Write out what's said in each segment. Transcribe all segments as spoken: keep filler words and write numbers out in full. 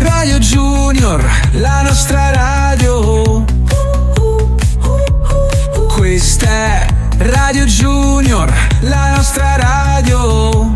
Radio Junior, la nostra radio. Questa è Radio Junior, la nostra radio.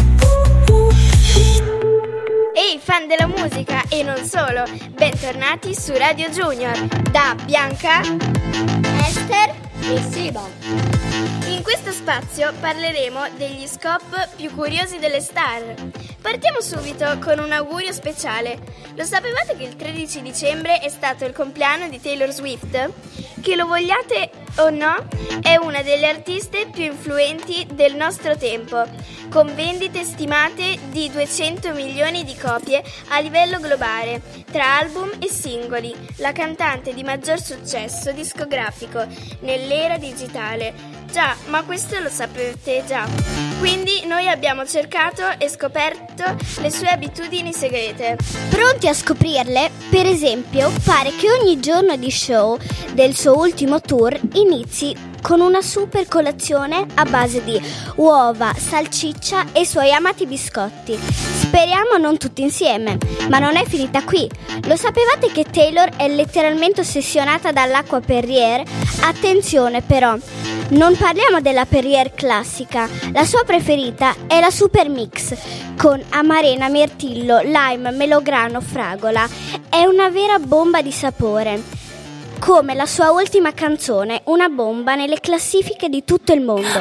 Ehi, fan della musica e non solo, bentornati su Radio Junior da Bianca, Esther e Seba. In questo spazio parleremo degli scoop più curiosi delle star. Partiamo subito con un augurio speciale. Lo sapevate che il tredici dicembre è stato il compleanno di Taylor Swift? Che lo vogliate o no, è una delle artiste più influenti del nostro tempo, con vendite stimate di duecento milioni di copie a livello globale, tra album e singoli, la cantante di maggior successo discografico nell'era digitale. Già, ma questo lo sapete già. Quindi noi abbiamo cercato e scoperto le sue abitudini segrete. Pronti a scoprirle? Per esempio, pare che ogni giorno di show del suo ultimo tour inizi con una super colazione a base di uova, salsiccia e i suoi amati biscotti. Speriamo non tutti insieme, ma non è finita qui. Lo sapevate che Taylor è letteralmente ossessionata dall'acqua Perrier? Attenzione però, non parliamo della Perrier classica. La sua preferita è la Super Mix con amarena, mirtillo, lime, melograno, fragola. È una vera bomba di sapore, come la sua ultima canzone, una bomba nelle classifiche di tutto il mondo.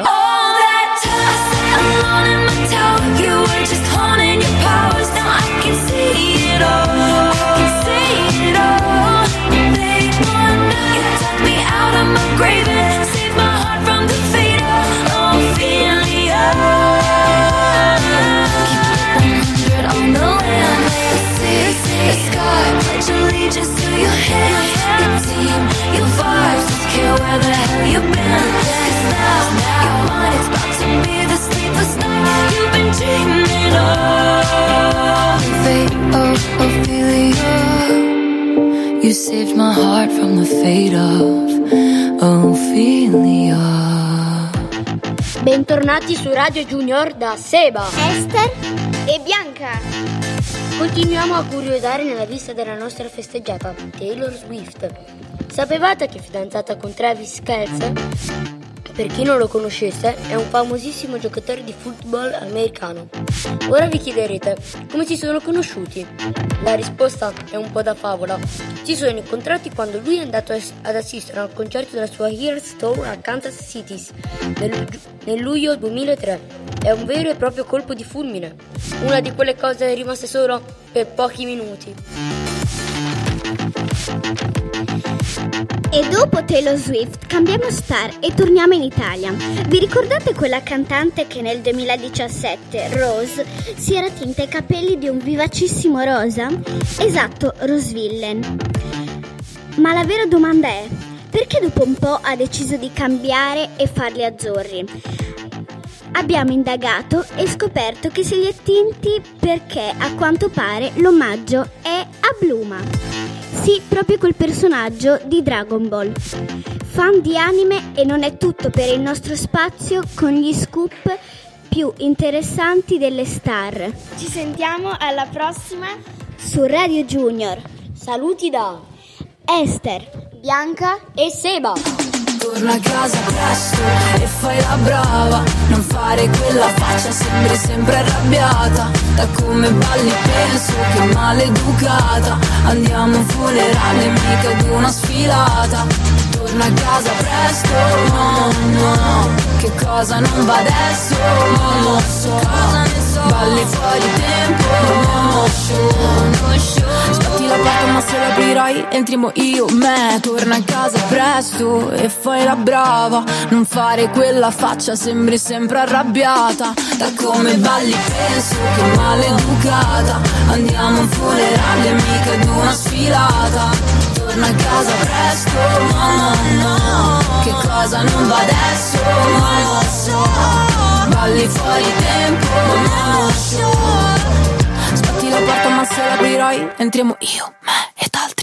You saved my heart from the fate of Ophelia. Bentornati su Radio Junior da Seba, Esther e Bianca. Continuiamo a curiosare nella vista della nostra festeggiata Taylor Swift. Sapevate che è fidanzata con Travis Kelce? Per chi non lo conoscesse, è un famosissimo giocatore di football americano. Ora vi chiederete, come si sono conosciuti? La risposta è un po' da favola. Si sono incontrati quando lui è andato ad assistere al concerto della sua Heroes Tour a Kansas City nel, nel luglio duemilatré. È un vero e proprio colpo di fulmine. Una di quelle cose rimaste solo per pochi minuti. E dopo Taylor Swift cambiamo star e torniamo in Italia. Vi ricordate quella cantante che nel duemiladiciassette, Rose, si era tinta i capelli di un vivacissimo rosa? Esatto, Rose Villain. Ma la vera domanda è, perché dopo un po' ha deciso di cambiare e farli azzurri? Abbiamo indagato e scoperto che se li è tinti perché a quanto pare l'omaggio è a Bluma. Sì, proprio quel personaggio di Dragon Ball. Fan di anime e non è tutto per il nostro spazio con gli scoop più interessanti delle star. Ci sentiamo alla prossima su Radio Junior. Saluti da Esther, Bianca e Seba. Torna a casa presto e fai la brava, non fare quella faccia, sembri sempre arrabbiata. Da come balli penso che maleducata. Andiamo a un funerale, mica ad una sfilata. Torna a casa presto, no, no, che cosa non va adesso, non lo so. Cosa ne so? Balli fuori tempo, no, no, show. Sbatti la porta ma se l'aprirai entriamo io, me. Torna a casa presto e fai la brava, non fare quella faccia, sembri sempre arrabbiata. Da come balli penso che maleducata. Andiamo a un funerale, mica ad una sfilata. Torna a casa presto, no, no, che cosa non va adesso, non lo so. Balli fuori tempo, no, show. Sbatti la porta ma se l'aprirai entriamo io, me e Dalton.